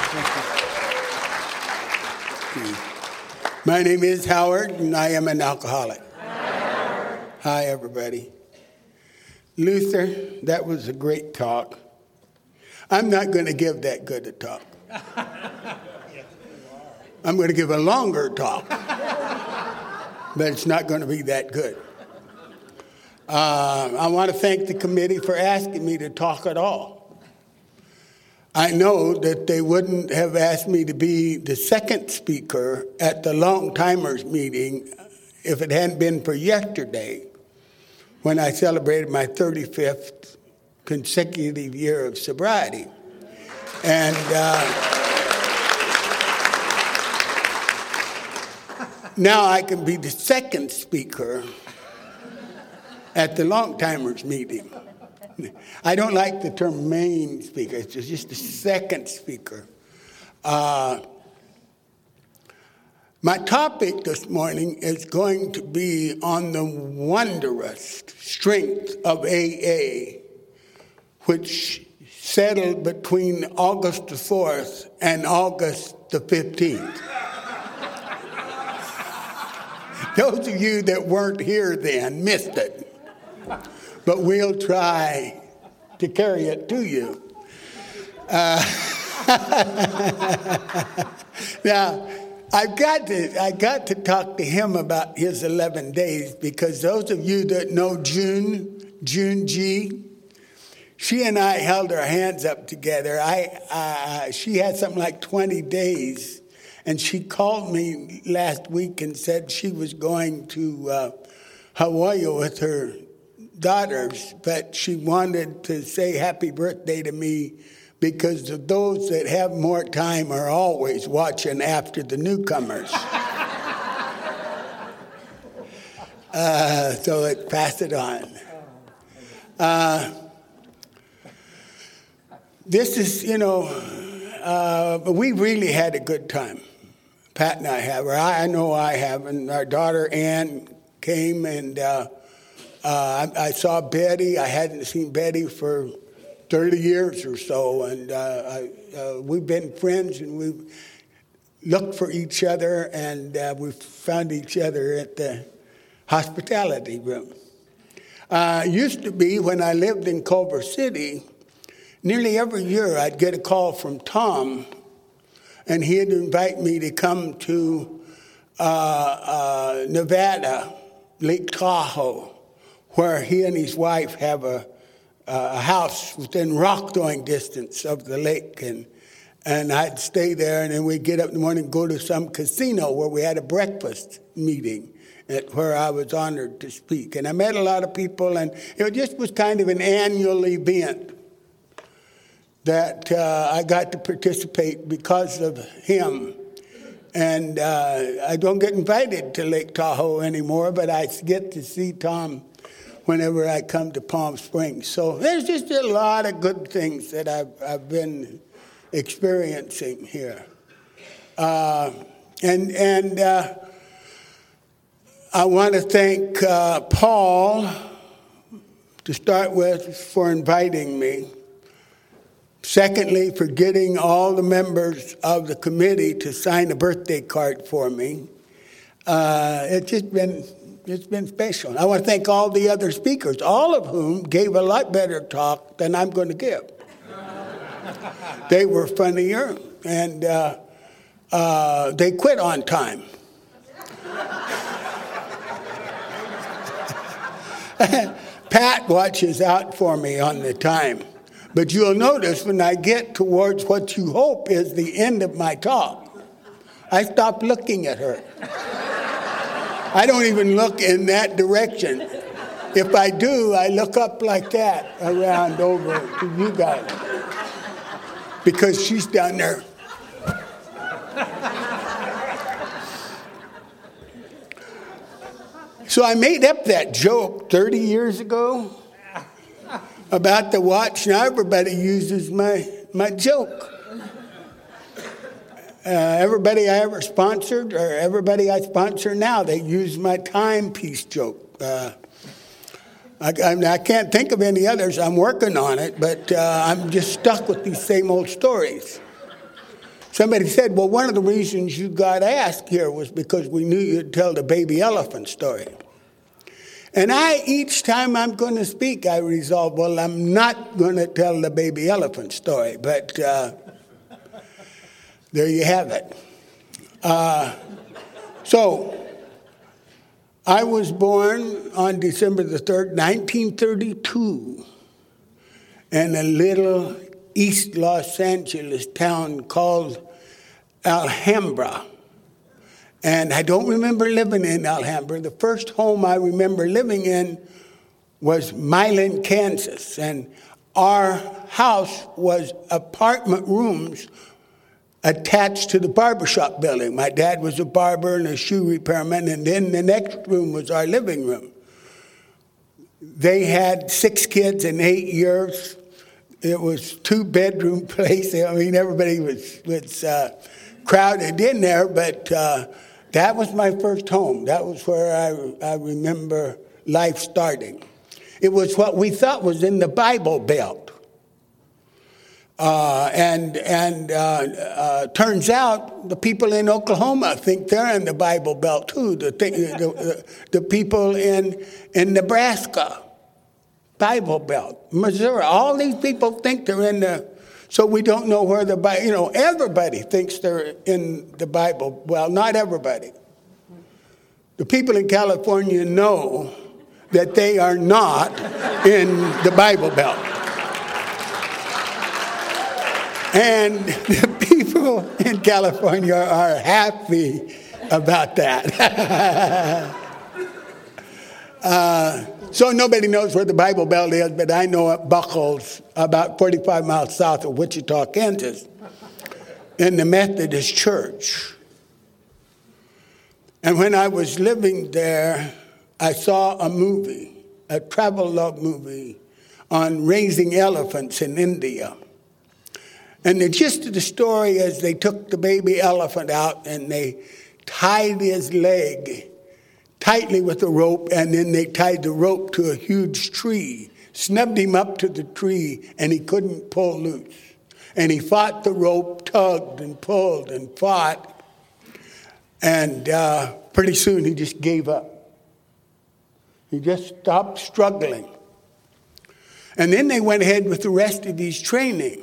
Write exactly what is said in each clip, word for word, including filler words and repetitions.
My name is Howard, and I am an alcoholic. Hi, Hi everybody. Luther, that was a great talk. I'm not going to give that good a talk. I'm going to give a longer talk, but it's not going to be that good. Uh, I want to thank the committee for asking me to talk at all. I know that they wouldn't have asked me to be the second speaker at the Long Timers meeting if it hadn't been for yesterday, when I celebrated my thirty-fifth consecutive year of sobriety. And uh, now I can be the second speaker at the Long Timers meeting. I don't like the term main speaker. It's just the second speaker. Uh, my topic this morning is going to be on the wondrous strength of A A, which settled between August the fourth and August the fifteenth. Those of you that weren't here then missed it. But we'll try to carry it to you. Uh, now, I've got to I got to talk to him about his eleven days, because those of you that know June, June G, she and I held our hands up together. I uh, she had something like twenty days, and she called me last week and said she was going to uh, Hawaii with her daughters, but she wanted to say happy birthday to me, because of those that have more time are always watching after the newcomers. uh, so it pass it on. Uh, this is, you know, uh, we really had a good time. Pat and I have, or I, I know I have, and our daughter Ann came, and uh, Uh, I, I saw Betty. I hadn't seen Betty for thirty years or so, and uh, I, uh, we've been friends, and we've looked for each other, and uh, we've found each other at the hospitality room. Uh, used to be, when I lived in Culver City, nearly every year I'd get a call from Tom, and he'd invite me to come to uh, uh, Nevada, Lake Tahoe, where he and his wife have a, a house within rock throwing distance of the lake. And and I'd stay there, and then we'd get up in the morning and go to some casino where we had a breakfast meeting at where I was honored to speak. And I met a lot of people, and it just was kind of an annual event that uh, I got to participate because of him. And uh, I don't get invited to Lake Tahoe anymore, but I get to see Tom whenever I come to Palm Springs. So there's just a lot of good things that I've, I've been experiencing here. Uh, and and uh, I want to thank uh, Paul, to start with, for inviting me. Secondly, for getting all the members of the committee to sign a birthday card for me. Uh, it's just been... It's been special. I want to thank all the other speakers, all of whom gave a lot better talk than I'm going to give. They were funnier, and uh, uh, they quit on time. Pat watches out for me on the time. But you'll notice when I get towards what you hope is the end of my talk, I stop looking at her. I don't even look in that direction. If I do, I look up like that around over to you guys, because she's down there. So I made up that joke thirty years ago about the watch. Now everybody uses my, my joke. Uh, everybody I ever sponsored, or everybody I sponsor now, they use my timepiece joke. Uh, I, I, I can't think of any others. I'm working on it, but uh, I'm just stuck with these same old stories. somebody said, well, one of the reasons you got asked here was because we knew you'd tell the baby elephant story. And I, each time I'm going to speak, I resolve, well, I'm not going to tell the baby elephant story. But uh, there you have it. Uh, so I was born on December the third, nineteen thirty-two, in a little East Los Angeles town called Alhambra. And I don't remember living in Alhambra. The first home I remember living in was Milan, Kansas. And our house was apartment rooms attached to the barbershop building. My dad was a barber and a shoe repairman, and then the next room was our living room. They had six kids in eight years. It was two-bedroom place. I mean, everybody was, was uh, crowded in there, but uh, that was my first home. That was where I, I remember life starting. It was what we thought was in the Bible Belt. Uh, and and uh, uh, turns out the people in Oklahoma think they're in the Bible Belt too. The, th- the, the people in in Nebraska, Bible Belt, Missouri, all these people think they're in the. So we don't know where the Bible. You know, everybody thinks they're in the Bible. Well, not everybody. The people in California know that they are not in the Bible Belt. And the people in California are happy about that. uh, so nobody knows where the Bible Belt is, but I know it buckles about forty-five miles south of Wichita, Kansas, in the Methodist Church. And when I was living there, I saw a movie, a travel love movie on raising elephants in India. And the gist of the story is they took the baby elephant out and they tied his leg tightly with a rope, and then they tied the rope to a huge tree, snubbed him up to the tree, and he couldn't pull loose. And he fought the rope, tugged and pulled and fought, and uh, pretty soon he just gave up. He just stopped struggling. And then they went ahead with the rest of his training.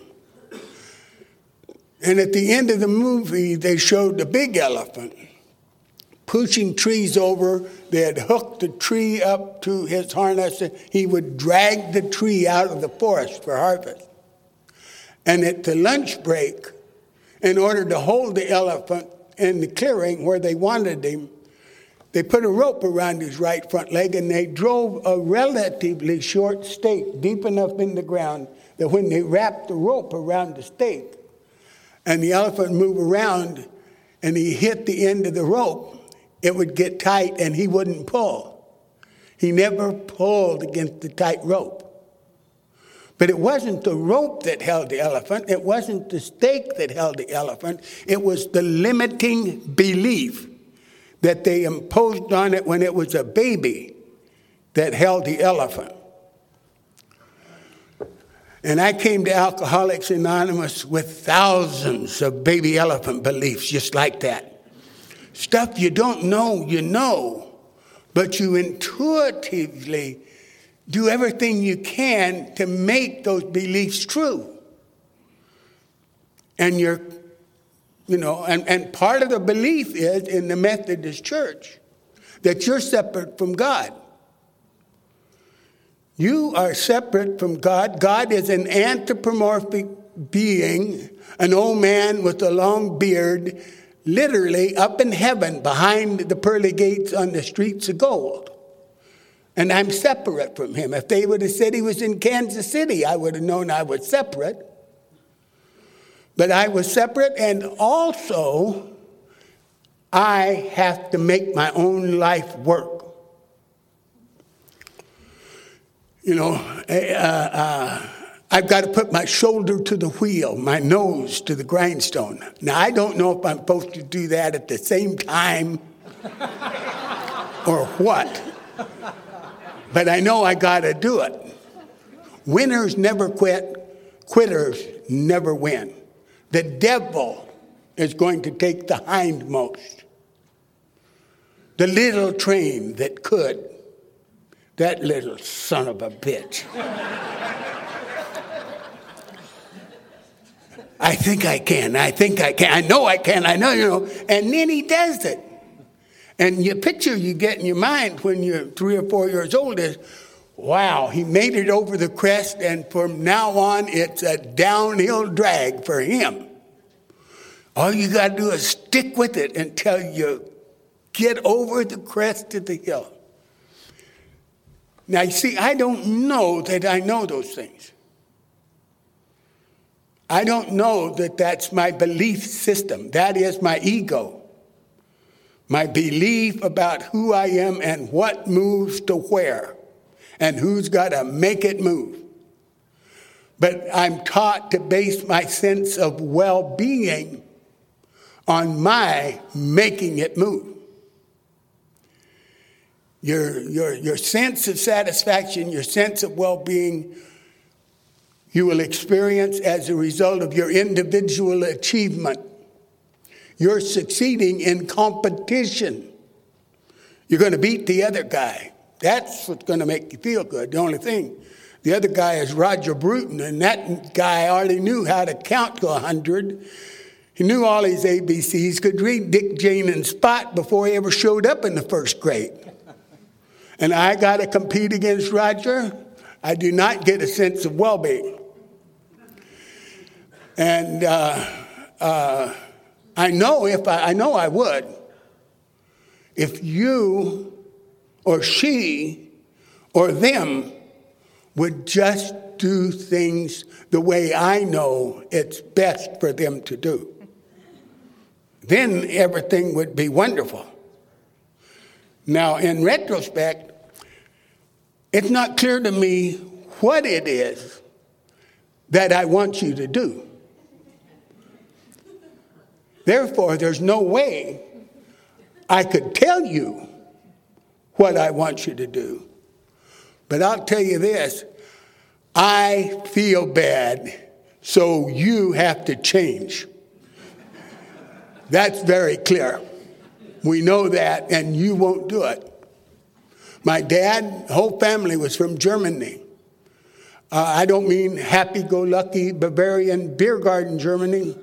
And at the end of the movie, they showed the big elephant pushing trees over. They had hooked the tree up to his harness. He would drag the tree out of the forest for harvest. And at the lunch break, in order to hold the elephant in the clearing where they wanted him, they put a rope around his right front leg, and they drove a relatively short stake deep enough in the ground that when they wrapped the rope around the stake, and the elephant moved around and he hit the end of the rope, it would get tight and he wouldn't pull. He never pulled against the tight rope. But it wasn't the rope that held the elephant. It wasn't the stake that held the elephant. It was the limiting belief that they imposed on it when it was a baby that held the elephant. And I came to Alcoholics Anonymous with thousands of baby elephant beliefs just like that. Stuff you don't know, you know, but you intuitively do everything you can to make those beliefs true. And you're, you know, and, and part of the belief is in the Methodist Church that you're separate from God. You are separate from God. God is an anthropomorphic being, an old man with a long beard, literally up in heaven behind the pearly gates on the streets of gold. And I'm separate from him. If they would have said he was in Kansas City, I would have known I was separate. But I was separate, and also I have to make my own life work. You know, uh, uh, I've got to put my shoulder to the wheel, my nose to the grindstone. Now, I don't know if I'm supposed to do that at the same time or what, but I know I got to do it. Winners never quit. Quitters never win. The devil is going to take the hindmost. The little train that could. That little son of a bitch. I think I can. I think I can. I know I can. I know, you know. And then he does it. And your picture you get in your mind when you're three or four years old is, wow, he made it over the crest, and from now on, it's a downhill drag for him. All you got to do is stick with it until you get over the crest of the hill. Now, you see, I don't know that I know those things. I don't know that that's my belief system. That is my ego. My belief about who I am and what moves to where and who's got to make it move. But I'm taught to base my sense of well-being on my making it move. Your, your, your sense of satisfaction, your sense of well-being, you will experience as a result of your individual achievement. You're succeeding in competition. You're going to beat the other guy. That's what's going to make you feel good. The only thing, the other guy is Roger Bruton, and that guy already knew how to count to one hundred. He knew all his A B Cs, could read Dick, Jane, and Spot before he ever showed up in the first grade. And I got to compete against Roger. I do not get a sense of well-being. And uh, uh, I know if I, I know I would, if you or she or them would just do things the way I know it's best for them to do. Then everything would be wonderful. Now, in retrospect, it's not clear to me what it is that I want you to do. Therefore, there's no way I could tell you what I want you to do. But I'll tell you this, I feel bad, so you have to change. That's very clear. We know that, and you won't do it. My dad, the whole family was from Germany. Uh, I don't mean happy-go-lucky Bavarian beer garden Germany.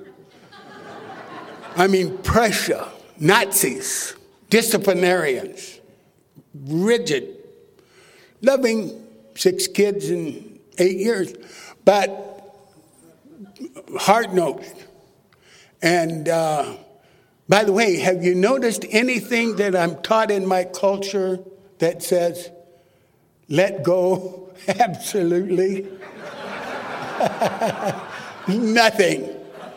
I mean Prussia, Nazis, disciplinarians, rigid, loving six kids in eight years, but hard-nosed. And uh, by the way, have you noticed anything that I'm taught in my culture that says, let go? Absolutely. Nothing.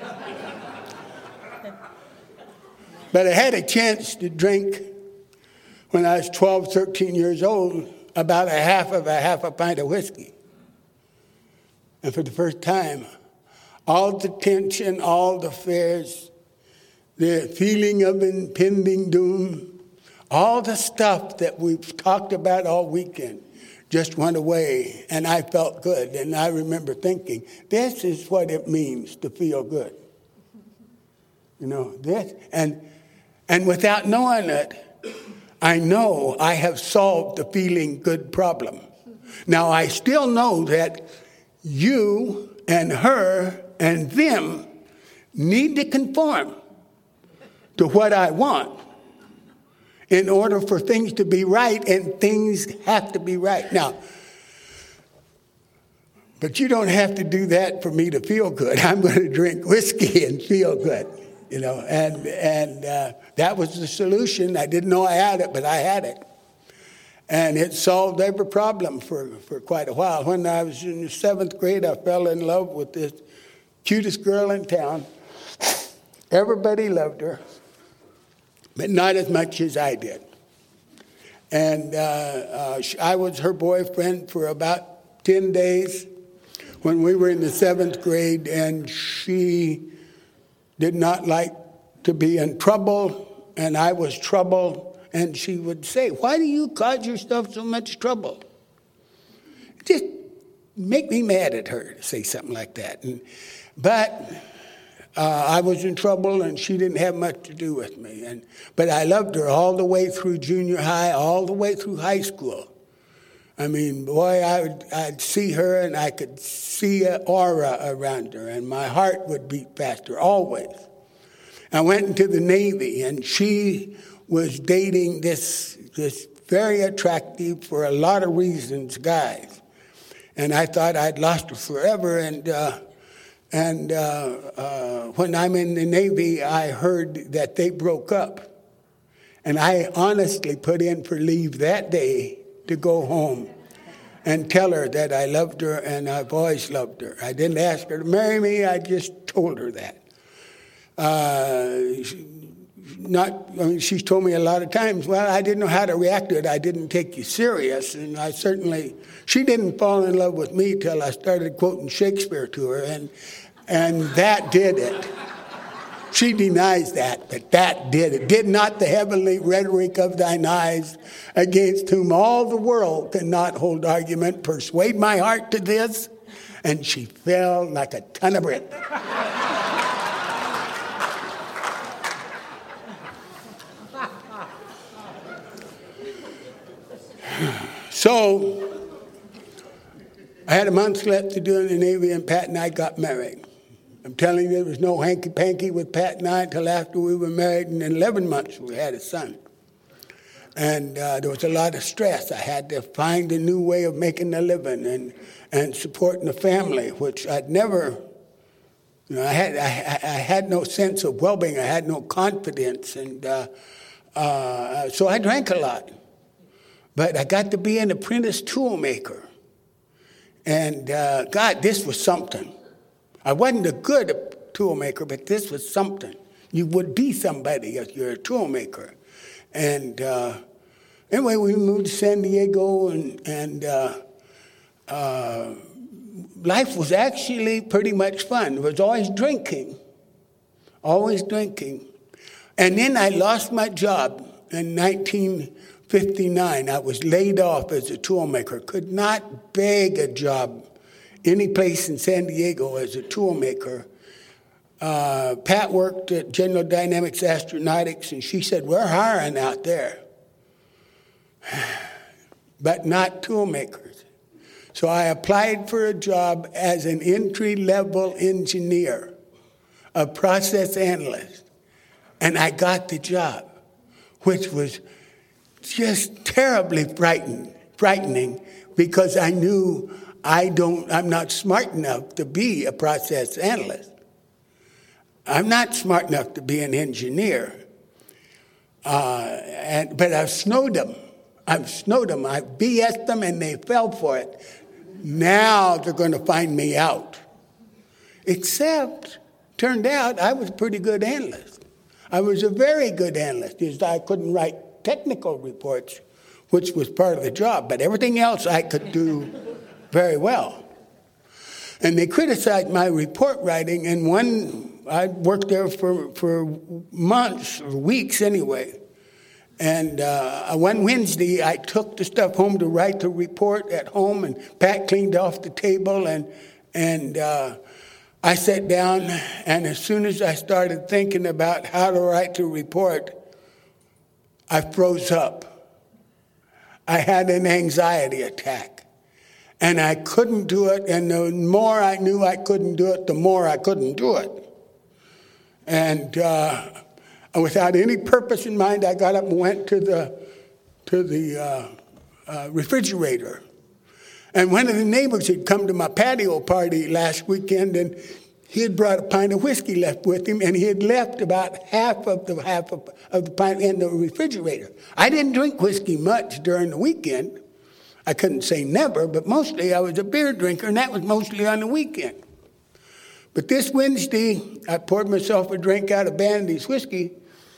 But I had a chance to drink when I was twelve, thirteen years old, about a half of a half a pint of whiskey. And for the first time, all the tension, all the fears, the feeling of impending doom, all the stuff that we've talked about all weekend just went away, and I felt good. And I remember thinking, this is what it means to feel good. You know, this. And, and without knowing it, I know I have solved the feeling good problem. Now, I still know that you and her and them need to conform to what I want in order for things to be right, and things have to be right. Now, but you don't have to do that for me to feel good. I'm going to drink whiskey and feel good, you know, and and uh, that was the solution. I didn't know I had it, but I had it. And it solved every problem for, for quite a while. When I was in the seventh grade, I fell in love with this cutest girl in town. Everybody loved her, but not as much as I did. And uh, uh, I was her boyfriend for about ten days when we were in the seventh grade, and she did not like to be in trouble, and I was trouble. And she would say, why do you cause yourself so much trouble? Just make me mad at her to say something like that. And, but uh, I was in trouble, and she didn't have much to do with me. And but I loved her all the way through junior high, all the way through high school. I mean, boy, I would, I'd see her, and I could see an aura around her, and my heart would beat faster, always. I went into the Navy, and she was dating this this very attractive, for a lot of reasons, guys. And I thought I'd lost her forever. And uh, and uh, uh, when I'm in the Navy, I heard that they broke up. And I honestly put in for leave that day to go home and tell her that I loved her and I've always loved her. I didn't ask her to marry me. I just told her that. Uh, not, I mean, she's told me a lot of times, well, I didn't know how to react to it. I didn't take you serious. And I certainly, she didn't fall in love with me till I started quoting Shakespeare to her. And, and that did it. She denies that, but that did it. Did not the heavenly rhetoric of thine eyes, against whom all the world cannot hold argument, persuade my heart to this? And she fell like a ton of brick. So, I had a month left to do in the Navy, and Pat and I got married. I'm telling you, there was no hanky-panky with Pat and I until after we were married, and in eleven months we had a son. And uh, there was a lot of stress. I had to find a new way of making a living and, and supporting the family, which I'd never, you know, I had, I, I had no sense of well-being. I had no confidence. And uh, uh, so I drank a lot. But I got to be an apprentice tool maker. And uh, God, this was something. I wasn't a good tool maker, but this was something. You would be somebody if you're a tool maker. And uh, anyway, we moved to San Diego, and, and uh, uh, life was actually pretty much fun. There was always drinking, always drinking. And then I lost my job in nineteen fifty-nine. I was laid off as a tool maker. Could not beg a job any place in San Diego as a tool maker. Uh, Pat worked at General Dynamics Astronautics, and she said, we're hiring out there, but not tool makers. So I applied for a job as an entry-level engineer, a process analyst, and I got the job, which was just terribly frightened, frightening, because I knew I don't, I'm not smart enough to be a process analyst. I'm not smart enough to be an engineer. Uh, and, but I've snowed them. I've snowed them. I B S'd them, and they fell for it. Now they're going to find me out. Except, turned out I was a pretty good analyst. I was a very good analyst. Because I couldn't write technical reports, which was part of the job. But everything else I could do very well. And they criticized my report writing, and one, I worked there for, for months, or weeks anyway. And uh, one Wednesday, I took the stuff home to write the report at home, and Pat cleaned off the table, and, and uh, I sat down, and as soon as I started thinking about how to write the report, I froze up. I had an anxiety attack. And I couldn't do it, and the more I knew I couldn't do it, the more I couldn't do it. And uh, without any purpose in mind, I got up and went to the to the uh, uh, refrigerator. And one of the neighbors had come to my patio party last weekend, and he had brought a pint of whiskey left with him, and he had left about half of the half of, of the pint in the refrigerator. I didn't drink whiskey much during the weekend. I couldn't say never, but mostly I was a beer drinker, and that was mostly on the weekend. But this Wednesday, I poured myself a drink out of Bandy's whiskey.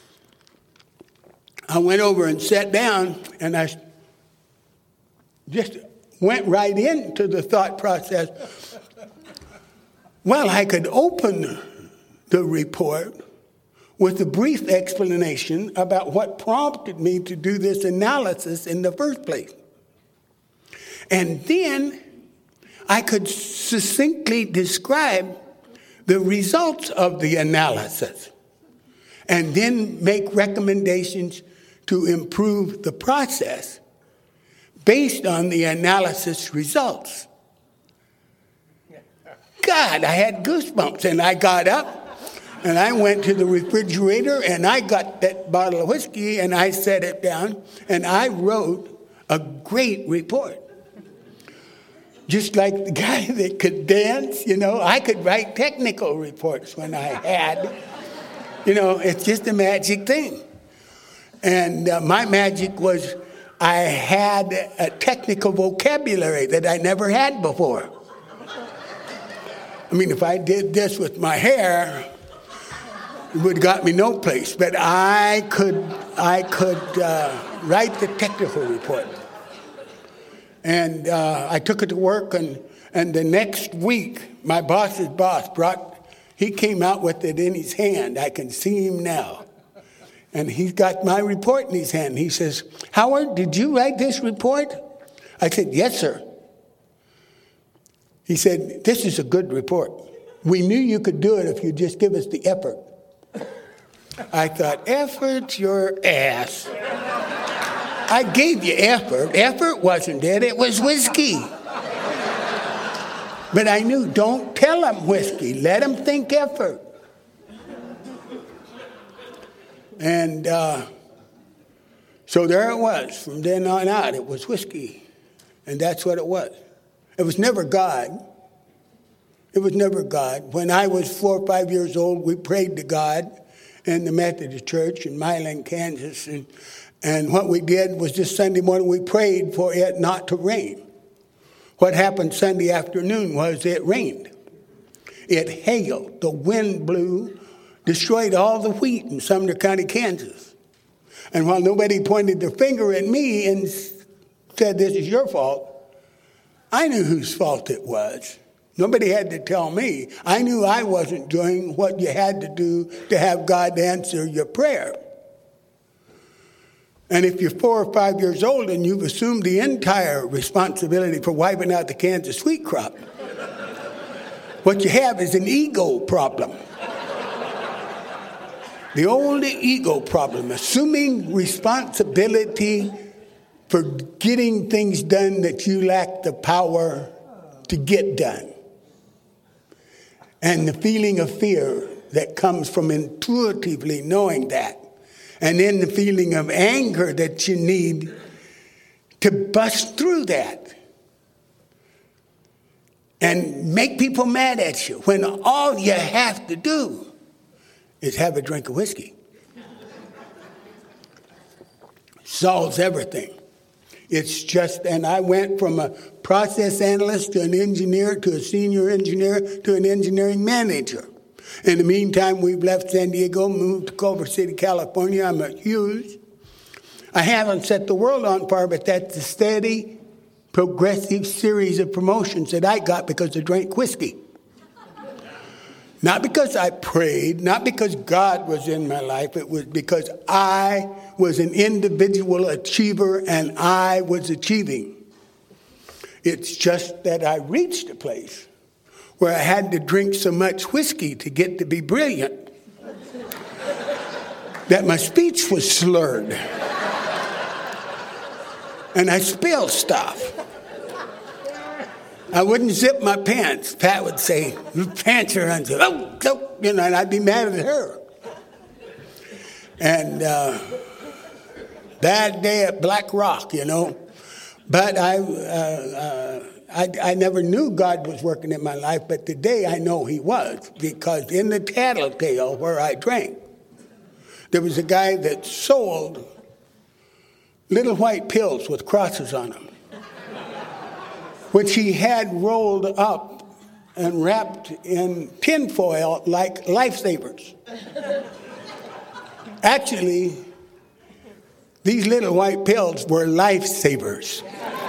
I went over and sat down, and I just went right into the thought process. Well, I could open the report with a brief explanation about what prompted me to do this analysis in the first place. And then I could succinctly describe the results of the analysis and then make recommendations to improve the process based on the analysis results. God, I had goosebumps, and I got up and I went to the refrigerator and I got that bottle of whiskey and I set it down and I wrote a great report. Just like the guy that could dance, you know, I could write technical reports when I had. You know, it's just a magic thing. And uh, my magic was I had a technical vocabulary that I never had before. I mean, if I did this with my hair, it would have got me no place. But I could, I could uh, write the technical report. And uh, I took it to work, and, and the next week, my boss's boss brought, he came out with it in his hand. I can see him now. And he's got my report in his hand. He says, Howard, did you write this report? I said, yes, sir. He said, this is a good report. We knew you could do it if you just give us the effort. I thought, effort your ass. I gave you effort. Effort wasn't it. It was whiskey. But I knew, don't tell them whiskey. Let them think effort. And uh, so there it was. From then on out, it was whiskey. And that's what it was. It was never God. It was never God. When I was four or five years old, we prayed to God in the Methodist Church in Milan, Kansas. And, and what we did was this Sunday morning, we prayed for it not to rain. What happened Sunday afternoon was it rained. It hailed. The wind blew, destroyed all the wheat in Sumner County, Kansas. And while nobody pointed their finger at me and said, this is your fault, I knew whose fault it was. Nobody had to tell me. I knew I wasn't doing what you had to do to have God answer your prayer. And if you're four or five years old and you've assumed the entire responsibility for wiping out the Kansas wheat crop, what you have is an ego problem. The old ego problem, assuming responsibility for getting things done that you lack the power to get done. And the feeling of fear that comes from intuitively knowing that. And then the feeling of anger that you need to bust through that. And make people mad at you when all you have to do is have a drink of whiskey. Solves everything. It's just, and I went from a process analyst to an engineer to a senior engineer to an engineering manager. In the meantime, we've left San Diego, moved to Culver City, California. I'm at Hughes. I haven't set the world on fire, but that's a steady, progressive series of promotions that I got because I drank whiskey. Not because I prayed, not because God was in my life. It was because I was an individual achiever and I was achieving. It's just that I reached a place where I had to drink so much whiskey to get to be brilliant that my speech was slurred. And I spilled stuff. I wouldn't zip my pants. Pat would say, your pants are unzipped. Oh, oh, you know, and I'd be mad at her. And uh, bad day at Black Rock, you know. But I, uh, uh, I, I never knew God was working in my life, but today I know he was. Because in the Tattletale where I drank, there was a guy that sold little white pills with crosses on them, which he had rolled up and wrapped in tinfoil like lifesavers. Actually, these little white pills were lifesavers.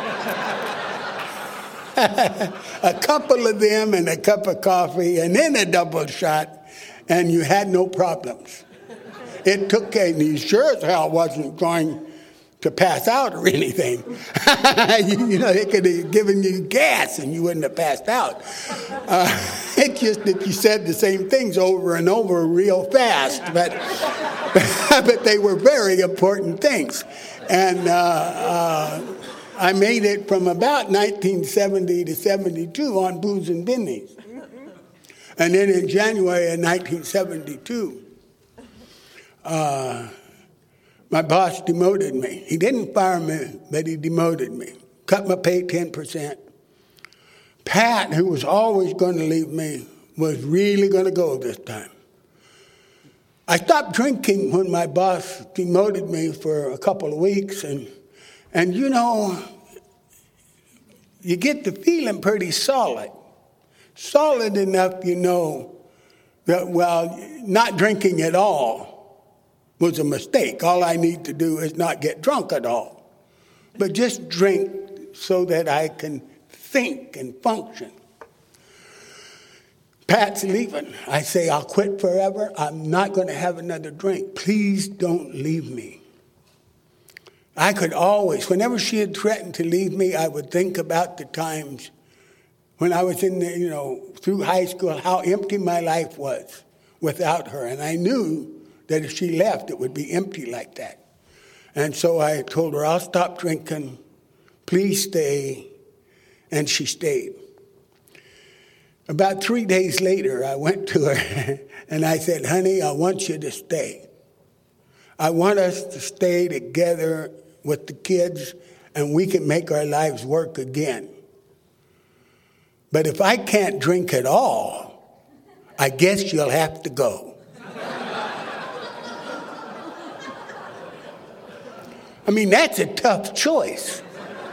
A couple of them and a cup of coffee and then a double shot, and you had no problems. It took, and you sure as hell wasn't going to pass out or anything. you, you know, it could have given you gas and you wouldn't have passed out. Uh, It's just that you said the same things over and over real fast, but but they were very important things. And uh, uh, I made it from about nineteen seventy to seventy-two on Booze and Binnies. And then in January of nineteen seventy-two, uh, my boss demoted me. He didn't fire me, but he demoted me. Cut my pay ten percent. Pat, who was always going to leave me, was really going to go this time. I stopped drinking when my boss demoted me for a couple of weeks. And, and you know, you get the feeling pretty solid. Solid enough, you know, that, well, not drinking at all was a mistake. All I need to do is not get drunk at all, but just drink so that I can think and function. Pat's leaving. I say, I'll quit forever. I'm not going to have another drink. Please don't leave me. I could always, whenever she had threatened to leave me, I would think about the times when I was in the, you know, through high school, how empty my life was without her. And I knew that if she left, it would be empty like that. And so I told her, I'll stop drinking. Please stay. And she stayed. About three days later, I went to her and I said, honey, I want you to stay. I want us to stay together with the kids and we can make our lives work again. But if I can't drink at all, I guess you'll have to go. I mean, that's a tough choice.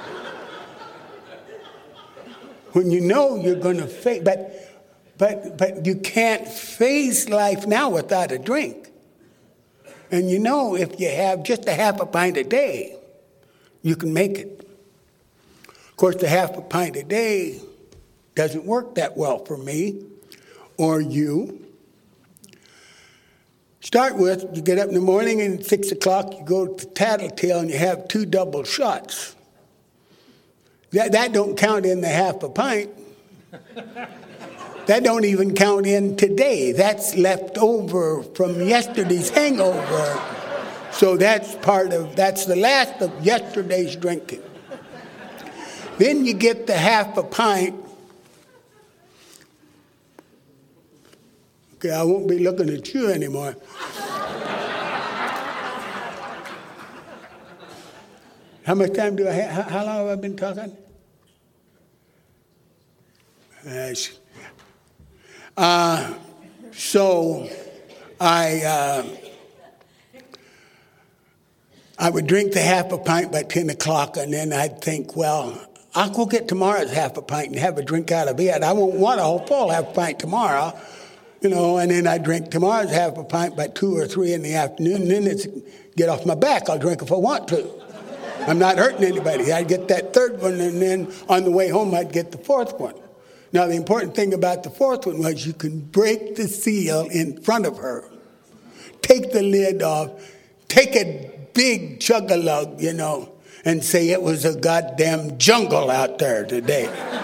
When you know you're going to face, but, but, but you can't face life now without a drink. And you know if you have just a half a pint a day, you can make it. Of course, the half a pint a day doesn't work that well for me or you. Start with, you get up in the morning and at six o'clock you go to Tattletale and you have two double shots. That, that don't count in the half a pint. That don't even count in today. That's left over from yesterday's hangover. So that's part of, that's the last of yesterday's drinking. Then you get the half a pint. Okay, I won't be looking at you anymore. How much time do I have? How long have I been talking? Uh, so I uh, I would drink the half a pint by ten o'clock, and then I'd think, well, I'll go get tomorrow's half a pint and have a drink out of it. I won't want a whole full half a pint tomorrow, you know, and then I drink tomorrow's half a pint by two or three in the afternoon, and then it's get off my back. I'll drink if I want to. I'm not hurting anybody. I'd get that third one, and then on the way home, I'd get the fourth one. Now, the important thing about the fourth one was you can break the seal in front of her, take the lid off, take a big chug-a-lug, you know, and say it was a goddamn jungle out there today.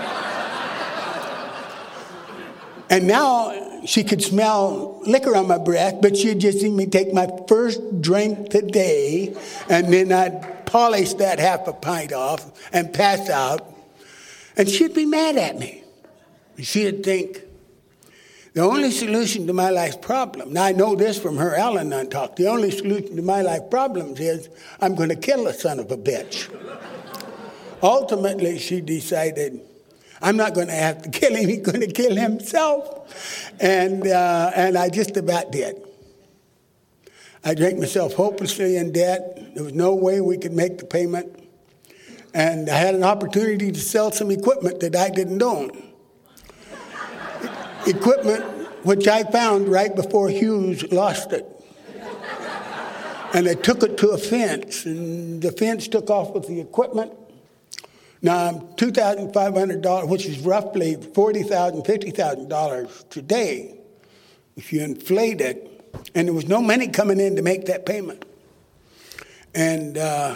And now she could smell liquor on my breath, but she'd just see me take my first drink today, and then I'd polish that half a pint off and pass out, and she'd be mad at me. She'd think, the only solution to my life problem, now I know this from her Al-Anon talk, the only solution to my life problems is I'm going to kill the son of a bitch. Ultimately, she decided, I'm not going to have to kill him, he's going to kill himself. And, uh, and I just about did. I drank myself hopelessly in debt. There was no way we could make the payment. And I had an opportunity to sell some equipment that I didn't own. Equipment which I found right before Hughes lost it. And I took it to a fence, and the fence took off with the equipment. Now, two thousand five hundred dollars, which is roughly forty thousand dollars, fifty thousand dollars today, if you inflate it, and there was no money coming in to make that payment. And uh,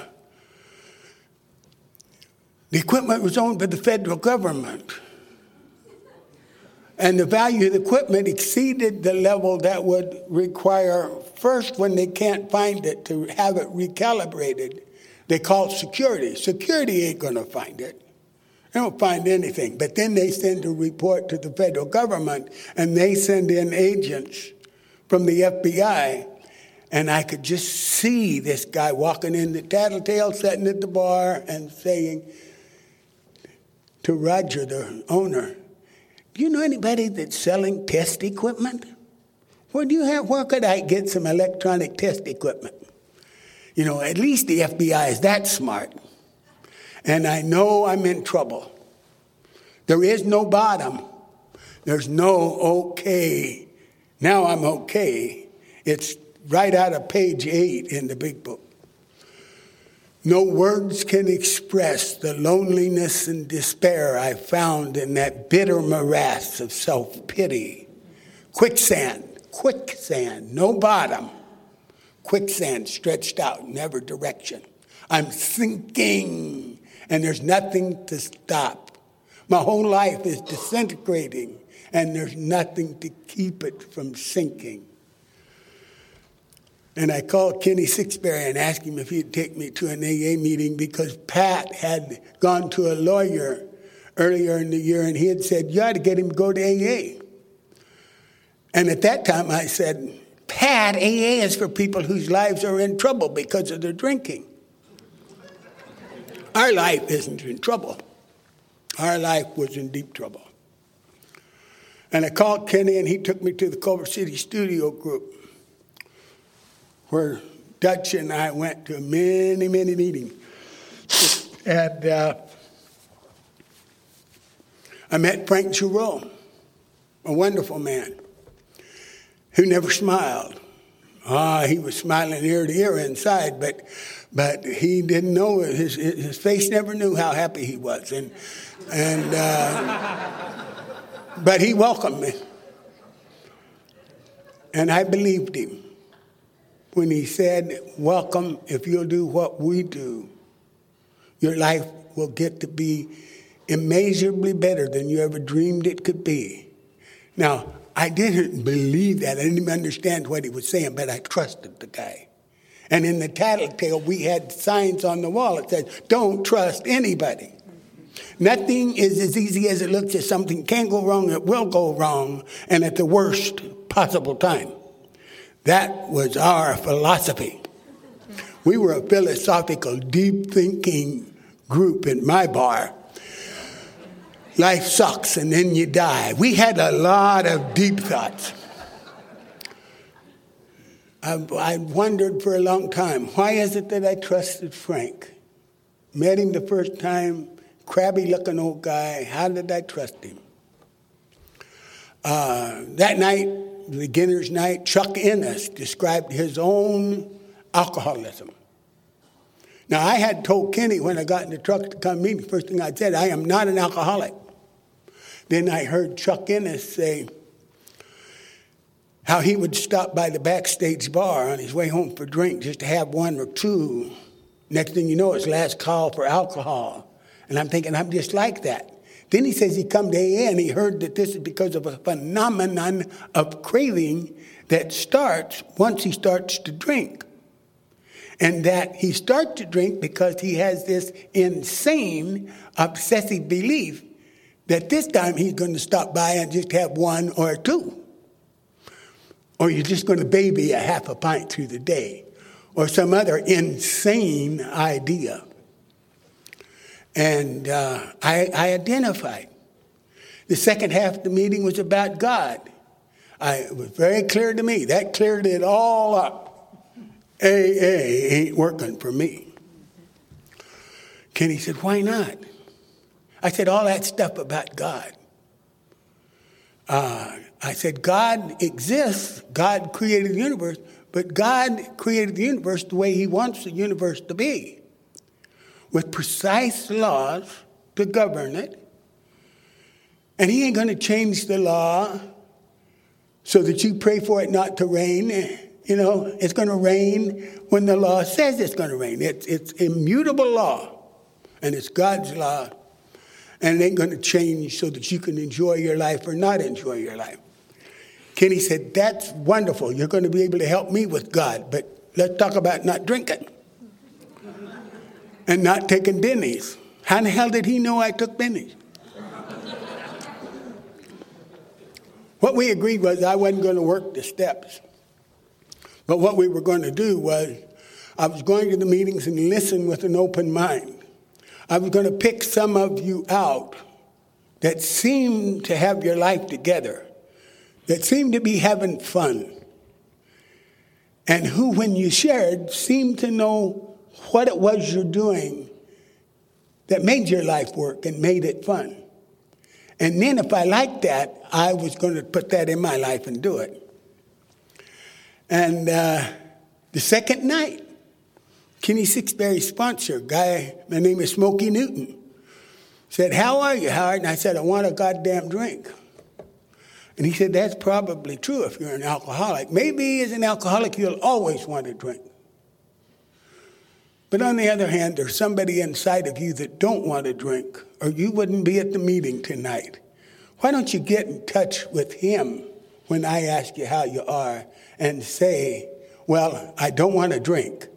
the equipment was owned by the federal government. And the value of the equipment exceeded the level that would require, first, when they can't find it, to have it recalibrated. They call it security. Security ain't going to find it. They don't find anything. But then they send a report to the federal government, and they send in agents from the F B I. And I could just see this guy walking in the tattletale, sitting at the bar and saying to Roger, the owner, do you know anybody that's selling test equipment? Where do you have, where could I get some electronic test equipment? You know, at least the F B I is that smart. And I know I'm in trouble. There is no bottom. There's no okay. Now I'm okay. It's right out of page eight in the big book. No words can express the loneliness and despair I found in that bitter morass of self-pity. Quicksand, quicksand, no bottom. Quicksand stretched out in every direction. I'm sinking, and there's nothing to stop. My whole life is disintegrating, and there's nothing to keep it from sinking. And I called Kenny Sixberry and asked him if he'd take me to an A A meeting, because Pat had gone to a lawyer earlier in the year, and he had said, you ought to get him to go to A A. And at that time I said, Pat, A A is for people whose lives are in trouble because of their drinking. Our life isn't in trouble. Our life was in deep trouble. And I called Kenny, and he took me to the Culver City Studio Group, where Dutch and I went to many, many meetings. And uh, I met Frank Giroux, a wonderful man who never smiled. Ah, he was smiling ear to ear inside, but but he didn't know, his his face never knew how happy he was. And and uh, but he welcomed me, and I believed him when he said, welcome, if you'll do what we do, your life will get to be immeasurably better than you ever dreamed it could be. Now, I didn't believe that. I didn't even understand what he was saying, but I trusted the guy. And in the tattletale, we had signs on the wall that said, don't trust anybody. Nothing is as easy as it looks. If something can go wrong, it will go wrong, and at the worst possible time. That was our philosophy. We were a philosophical, deep-thinking group in my bar. Life sucks, and then you die. We had a lot of deep thoughts. I, I wondered for a long time, why is it that I trusted Frank? Met him the first time, crabby-looking old guy. How did I trust him? Uh, that night, the beginner's night, Chuck Ennis described his own alcoholism. Now, I had told Kenny when I got in the truck to come meet me, first thing I said, I am not an alcoholic. Then I heard Chuck Ennis say how he would stop by the backstage bar on his way home for a drink just to have one or two. Next thing you know, it's last call for alcohol. And I'm thinking, I'm just like that. Then he says he come to A A and he heard that this is because of a phenomenon of craving that starts once he starts to drink. And that he starts to drink because he has this insane obsessive belief that this time he's going to stop by and just have one or two. Or you're just going to baby a half a pint through the day. Or some other insane idea. And uh, I, I identified. The second half of the meeting was about God. I, it was very clear to me. That cleared it all up. A A ain't working for me. Kenny said, why not? I said, all that stuff about God. Uh, I said, God exists. God created the universe. But God created the universe the way he wants the universe to be. With precise laws to govern it. And he ain't going to change the law so that you pray for it not to rain. You know, it's going to rain when the law says it's going to rain. It's, it's immutable law. And it's God's law. and it ain't going to change so that you can enjoy your life or not enjoy your life. Kenny said, that's wonderful. You're going to be able to help me with God, but let's talk about not drinking and not taking bennies. How in the hell did he know I took bennies? What we agreed was I wasn't going to work the steps. But what we were going to do was I was going to the meetings and listen with an open mind. I was going to pick some of you out that seemed to have your life together, that seemed to be having fun, and who, when you shared, seemed to know what it was you're doing that made your life work and made it fun. And then if I liked that, I was going to put that in my life and do it. And uh, the second night, Kenny Sixberry's sponsor, guy, my name is Smokey Newton, said, how are you, Howard? And I said, I want a goddamn drink. And he said, that's probably true if you're an alcoholic. Maybe as an alcoholic, you'll always want to drink. But on the other hand, there's somebody inside of you that don't want to drink, or you wouldn't be at the meeting tonight. Why don't you get in touch with him when I ask you how you are and say, well, I don't want to drink.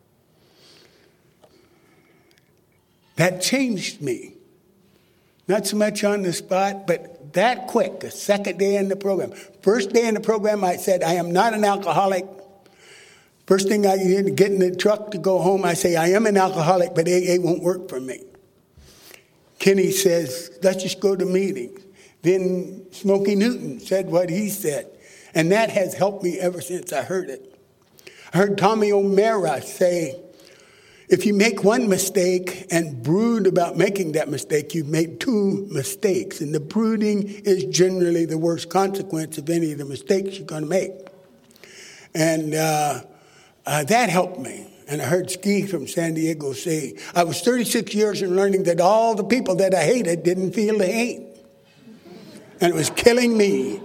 That changed me. Not so much on the spot, but that quick, the second day in the program. First day in the program, I said, I am not an alcoholic. First thing I get in the truck to go home, I say, I am an alcoholic, but A A won't work for me. Kenny says, let's just go to meetings. Then Smokey Newton said what he said. And that has helped me ever since I heard it. I heard Tommy O'Mara say, if you make one mistake and brood about making that mistake, you've made two mistakes. And the brooding is generally the worst consequence of any of the mistakes you're going to make. And uh, uh, that helped me. And I heard Ski from San Diego say, I was thirty-six years in learning that all the people that I hated didn't feel the hate. And it was killing me.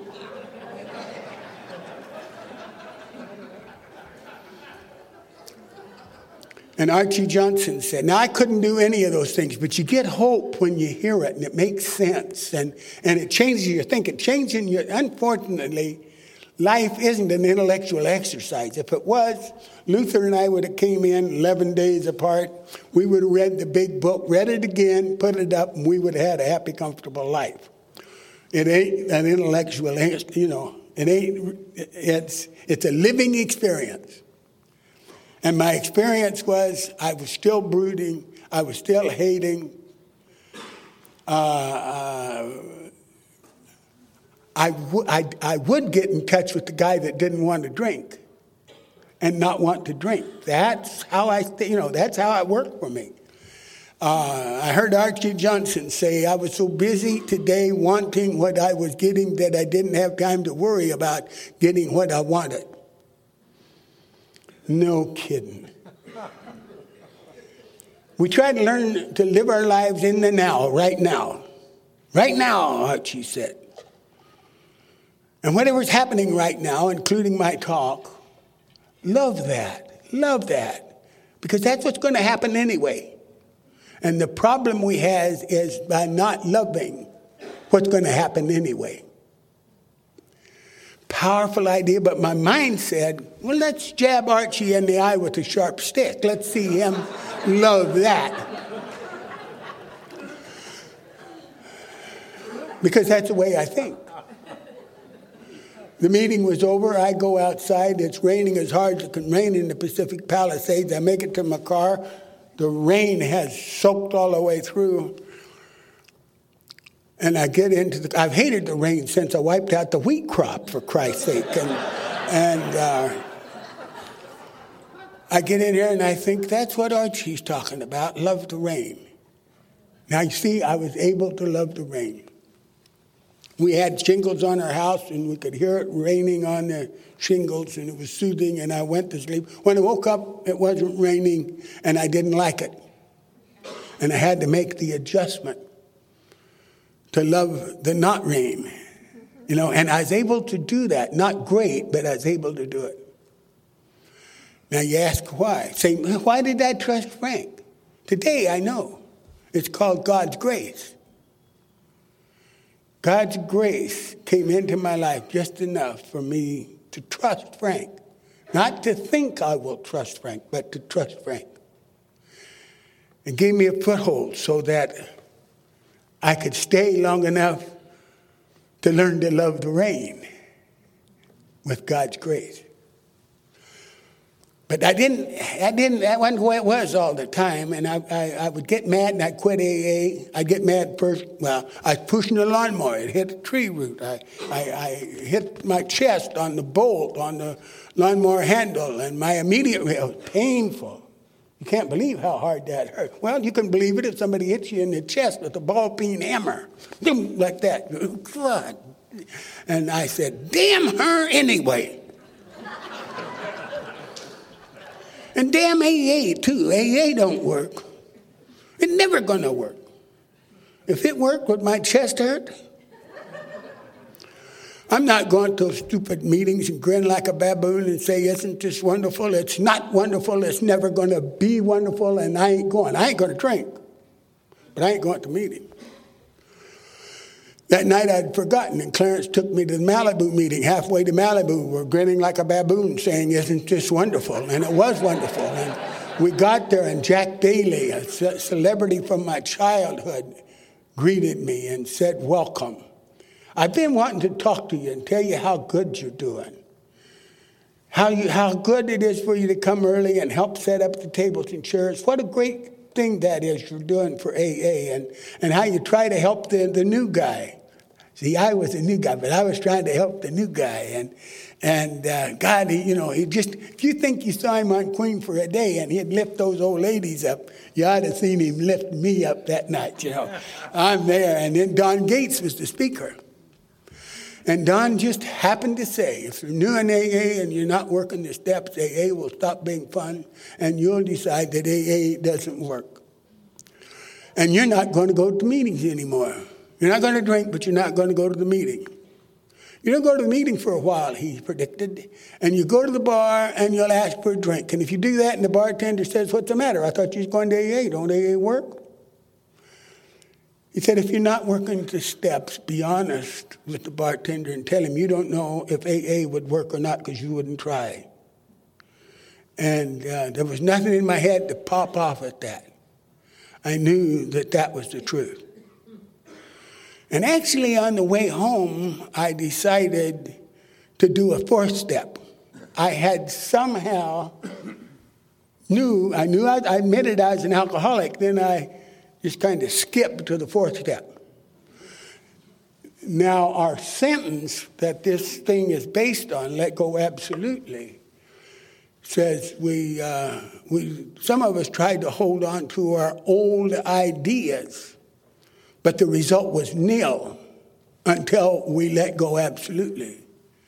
And Archie Johnson said, now I couldn't do any of those things, but you get hope when you hear it, and it makes sense, and, and it changes your thinking. Changing your, unfortunately, life isn't an intellectual exercise. If it was, Luther and I would have came in eleven days apart. We would have read the big book, read it again, put it up, and we would have had a happy, comfortable life. It ain't an intellectual, you know, it ain't, it's, it's a living experience. And my experience was I was still brooding. I was still hating. Uh, uh, I, w- I, I would get in touch with the guy that didn't want to drink and not want to drink. That's how I, you know, that's how it worked for me. Uh, I heard Archie Johnson say, I was so busy today wanting what I was getting that I didn't have time to worry about getting what I wanted. No kidding. We try to learn to live our lives in the now, right now. Right now, Archie said. And whatever's happening right now, including my talk, love that. Love that. Because that's what's going to happen anyway. And the problem we have is by not loving what's going to happen anyway. Powerful idea, but my mind said, well, let's jab Archie in the eye with a sharp stick. Let's see him love that. Because that's the way I think. The meeting was over. I go outside. It's raining as hard as it can rain in the Pacific Palisades. I make it to my car. The rain has soaked all the way through. And I get into the, I've hated the rain since I wiped out the wheat crop, for Christ's sake. And, and uh, I get in here and I think that's what Archie's talking about, love the rain. Now, you see, I was able to love the rain. We had shingles on our house and we could hear it raining on the shingles and it was soothing and I went to sleep. When I woke up, it wasn't raining and I didn't like it. And I had to make the adjustment to love the not rain, you know, and I was able to do that. Not great, but I was able to do it. Now you ask why. Say, why did I trust Frank? Today I know. It's called God's grace. God's grace came into my life just enough for me to trust Frank. Not to think I will trust Frank, but to trust Frank. It gave me a foothold so that I could stay long enough to learn to love the rain with God's grace. But I didn't, I didn't, that wasn't the way it was all the time. And I, I, I would get mad and I'd quit A A. I'd get mad first. Well, I was pushing a lawnmower. It hit a tree root. I, I, I hit my chest on the bolt on the lawnmower handle. And my immediate, it was painful. You can't believe how hard that hurt. Well, you can believe it if somebody hits you in the chest with a ball-peen hammer. Boom, like that. God. And I said, damn her anyway. And damn A A, too. A A don't work. It's never going to work. If it worked, would my chest hurt? I'm not going to those stupid meetings and grin like a baboon and say, isn't this wonderful? It's not wonderful. It's never going to be wonderful, and I ain't going. I ain't going to drink, but I ain't going to meeting. That night I'd forgotten, and Clarence took me to the Malibu meeting. Halfway to Malibu, we're grinning like a baboon, saying, isn't this wonderful? And it was wonderful. And we got there, and Jack Daly, a ce- celebrity from my childhood, greeted me and said, welcome. I've been wanting to talk to you and tell you how good you're doing. How you, how good it is for you to come early and help set up the tables and chairs. What a great thing that is you're doing for A A, and, and how you try to help the, the new guy. See, I was a new guy, but I was trying to help the new guy. And and uh, God, he, you know, he just, if you think you saw him on Queen for a day and he'd lift those old ladies up, you ought to have seen him lift me up that night, you know. I'm there. And then Don Gates was the speaker. And Don just happened to say, if you're new in A A and you're not working the steps, A A will stop being fun, and you'll decide that A A doesn't work. And you're not going to go to meetings anymore. You're not going to drink, but you're not going to go to the meeting. You don't go to the meeting for a while, he predicted, and you go to the bar and you'll ask for a drink. And if you do that and the bartender says, what's the matter? I thought you was going to A A. Don't A A work? He said, if you're not working the steps, be honest with the bartender and tell him you don't know if A A would work or not because you wouldn't try. And uh, there was nothing in my head to pop off at that. I knew that that was the truth. And actually, on the way home, I decided to do a fourth step. I had somehow knew, I knew, I, I admitted I was an alcoholic. Then I just kind of skipped to the fourth step. Now, our sentence that this thing is based on, Let Go Absolutely, says we, uh, we, some of us tried to hold on to our old ideas, but the result was nil until we let go absolutely.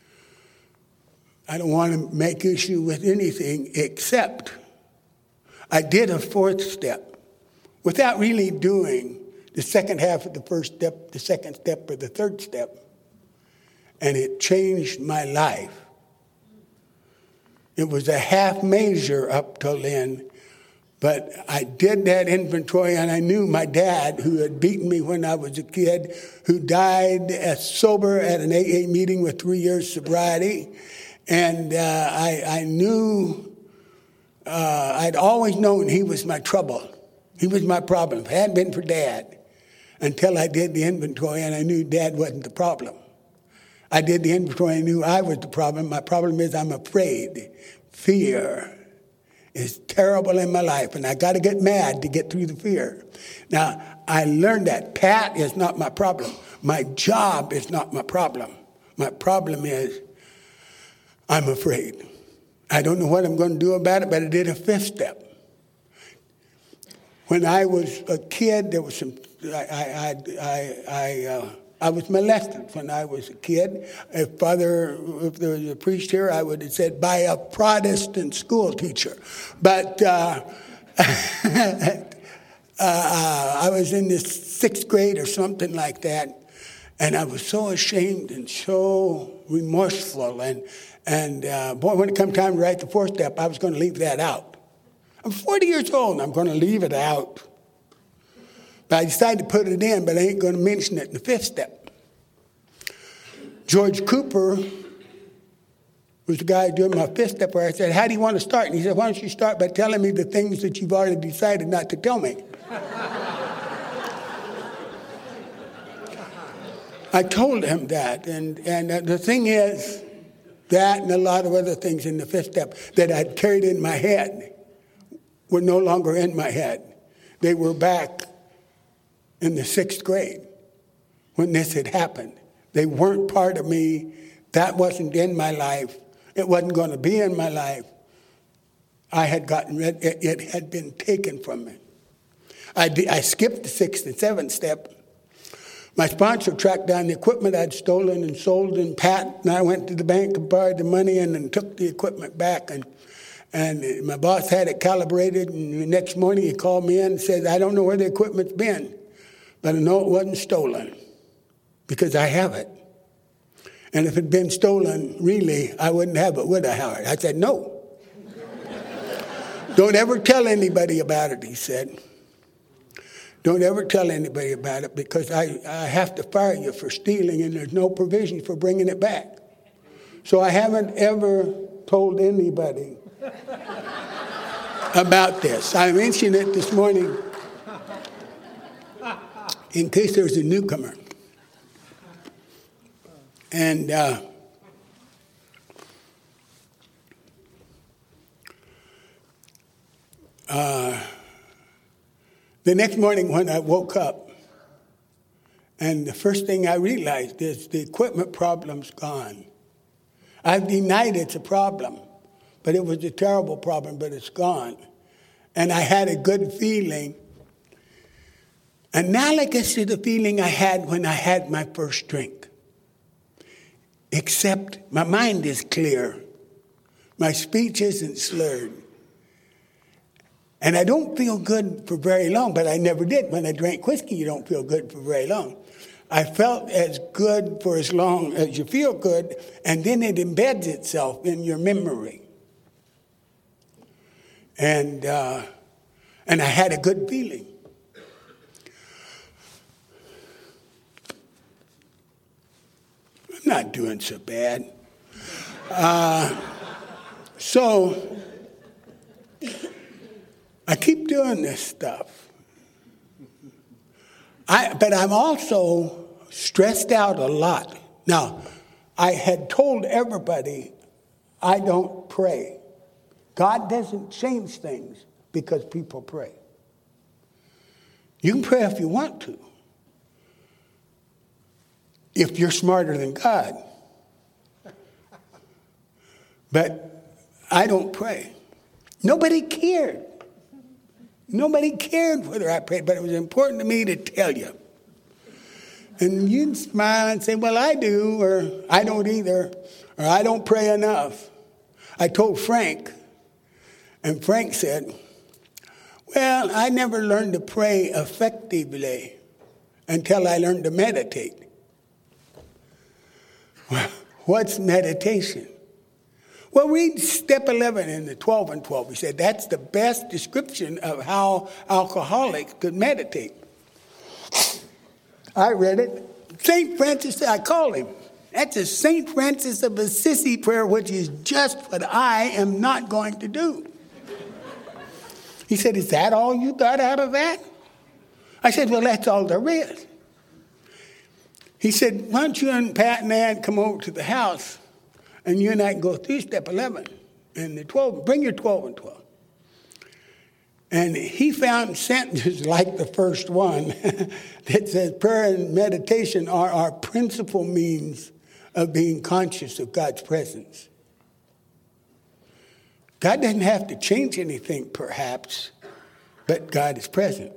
I don't want to make issue with anything except I did a fourth step without really doing the second half of the first step, the second step, or the third step. And it changed my life. It was a half measure up till then. But I did that inventory, and I knew my dad, who had beaten me when I was a kid, who died as sober at an A A meeting with three years sobriety. And uh, I, I knew, uh, I'd always known he was my trouble. He was my problem. If it hadn't been for Dad, until I did the inventory, and I knew Dad wasn't the problem. I did the inventory, and I knew I was the problem. My problem is I'm afraid. Fear is terrible in my life, and I got to get mad to get through the fear. Now, I learned that Pat is not my problem. My job is not my problem. My problem is I'm afraid. I don't know what I'm going to do about it, but I did a fifth step. When I was a kid, there was some. I I I I, uh, I was molested when I was a kid. If father, if there was a priest here, I would have said by a Protestant school teacher. But uh, uh, I was in the sixth grade or something like that, and I was so ashamed and so remorseful. And and uh, boy, when it came time to write the fourth step, I was going to leave that out. I'm forty years old, and I'm going to leave it out. But I decided to put it in, but I ain't going to mention it in the fifth step. George Cooper was the guy doing my fifth step where I said, how do you want to start? And he said, why don't you start by telling me the things that you've already decided not to tell me? I told him that. And, and uh, the thing is, that and a lot of other things in the fifth step that I'd carried in my head were no longer in my head. They were back in the sixth grade when this had happened. They weren't part of me. That wasn't in my life. It wasn't going to be in my life. I had gotten rid, it, it had been taken from me. I, did, I skipped the sixth and seventh step. My sponsor tracked down the equipment I'd stolen and sold, and Pat and I went to the bank and borrowed the money and then took the equipment back. And, and my boss had it calibrated, and the next morning he called me in and said, I don't know where the equipment's been, but I know it wasn't stolen because I have it. And if it had been stolen, really, I wouldn't have it, would I, Howard? I said, no. Don't ever tell anybody about it, he said. Don't ever tell anybody about it because I, I have to fire you for stealing and there's no provision for bringing it back. So I haven't ever told anybody about this. I mentioned it this morning in case there's a newcomer. And uh, uh, the next morning when I woke up, and the first thing I realized is the equipment problem's gone. I've denied it's a problem, but it was a terrible problem, but it's gone. And I had a good feeling, analogous to the feeling I had when I had my first drink. Except my mind is clear. My speech isn't slurred. And I don't feel good for very long, but I never did. When I drank whiskey, you don't feel good for very long. I felt as good for as long as you feel good, and then it embeds itself in your memory. And uh, and I had a good feeling. I'm not doing so bad. Uh, so I keep doing this stuff. I, but I'm also stressed out a lot. Now, I had told everybody I don't pray. God doesn't change things because people pray. You can pray if you want to, if you're smarter than God. But I don't pray. Nobody cared. Nobody cared whether I prayed, but it was important to me to tell you. And you'd smile and say, well, I do, or I don't either, or I don't pray enough. I told Frank, and Frank said, well, I never learned to pray effectively until I learned to meditate. Well, what's meditation? Well, read step eleven in the twelve and twelve. He said that's the best description of how alcoholics could meditate. I read it. Saint Francis, I call him. That's a Saint Francis of Assisi prayer, which is just what I am not going to do. He said, is that all you got out of that? I said, well, that's all there is. He said, why don't you and Pat and Ann come over to the house and you and I can go through step eleven and the twelve. Bring your twelve and twelve. And he found sentences like the first one that says prayer and meditation are our principal means of being conscious of God's presence. God doesn't have to change anything, perhaps, but God is present.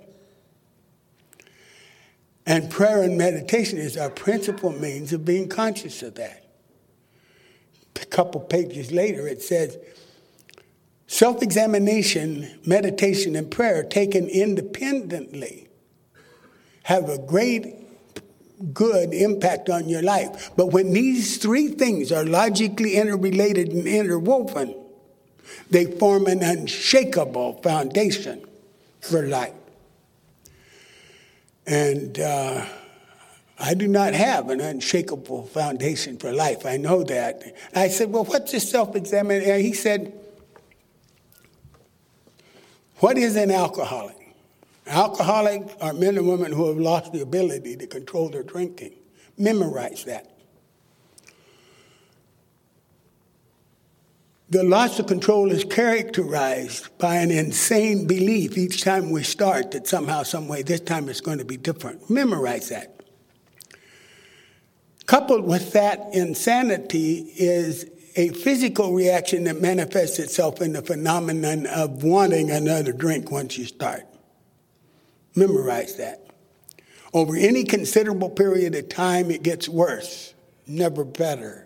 And prayer and meditation is our principal means of being conscious of that. A couple pages later, it says, self-examination, meditation, and prayer taken independently have a great, good impact on your life. But when these three things are logically interrelated and interwoven, they form an unshakable foundation for life. And uh, I do not have an unshakable foundation for life. I know that. I said, well, what's this self-examination? He said, what is an alcoholic? Alcoholics are men and women who have lost the ability to control their drinking. Memorize that. The loss of control is characterized by an insane belief each time we start that somehow, some way, this time it's going to be different. Memorize that. Coupled with that insanity is a physical reaction that manifests itself in the phenomenon of wanting another drink once you start. Memorize that. Over any considerable period of time, it gets worse, never better.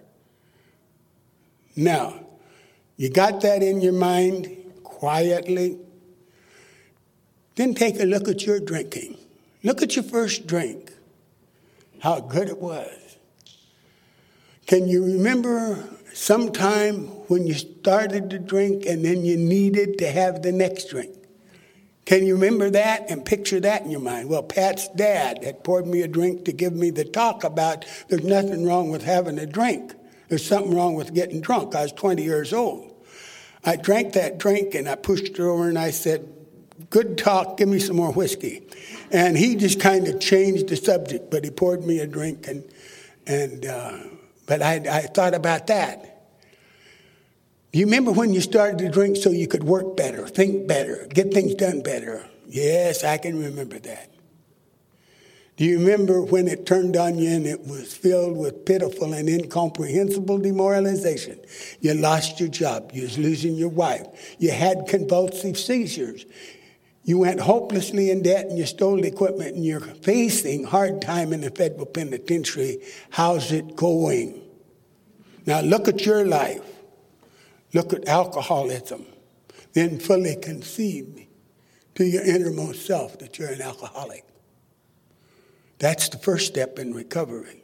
Now, you got that in your mind quietly? Then take a look at your drinking. Look at your first drink, how good it was. Can you remember sometime when you started to drink and then you needed to have the next drink? Can you remember that and picture that in your mind? Well, Pat's dad had poured me a drink to give me the talk about there's nothing wrong with having a drink. There's something wrong with getting drunk. I was twenty years old. I drank that drink and I pushed her over and I said, good talk, give me some more whiskey. And he just kind of changed the subject, but he poured me a drink. and and uh, But I, I thought about that. Do you remember when you started to drink so you could work better, think better, get things done better? Yes, I can remember that. Do you remember when it turned on you and it was filled with pitiful and incomprehensible demoralization? You lost your job. You was losing your wife. You had convulsive seizures. You went hopelessly in debt and you stole equipment and you're facing hard time in the federal penitentiary. How's it going? Now look at your life. Look at alcoholism. Then fully concede to your innermost self that you're an alcoholic. That's the first step in recovery.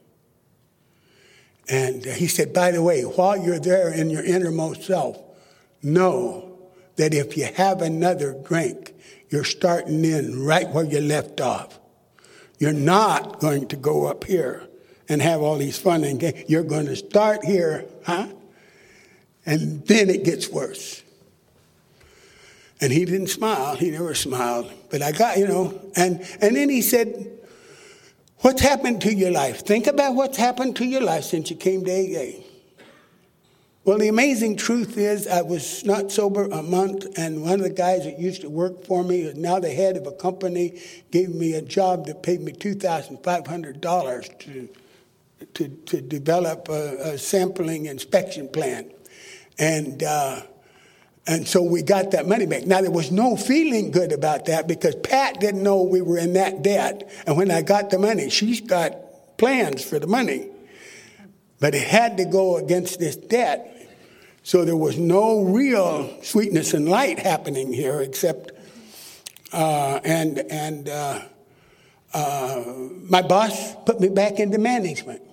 And he said, by the way, while you're there in your innermost self, know that if you have another drink, you're starting in right where you left off. You're not going to go up here and have all these fun and games. You're going to start here, huh? And then it gets worse. And he didn't smile. He never smiled. But I got, you know, and, and then he said, what's happened to your life? Think about what's happened to your life since you came to A A. Well, the amazing truth is I was not sober a month, and one of the guys that used to work for me is now the head of a company, gave me a job that paid me two thousand five hundred dollars to, to, to develop a, a sampling inspection plan. And uh, and so we got that money back. Now, there was no feeling good about that because Pat didn't know we were in that debt. And when I got the money, she's got plans for the money. But it had to go against this debt. So there was no real sweetness and light happening here except, uh, and and uh, uh, my boss put me back into management.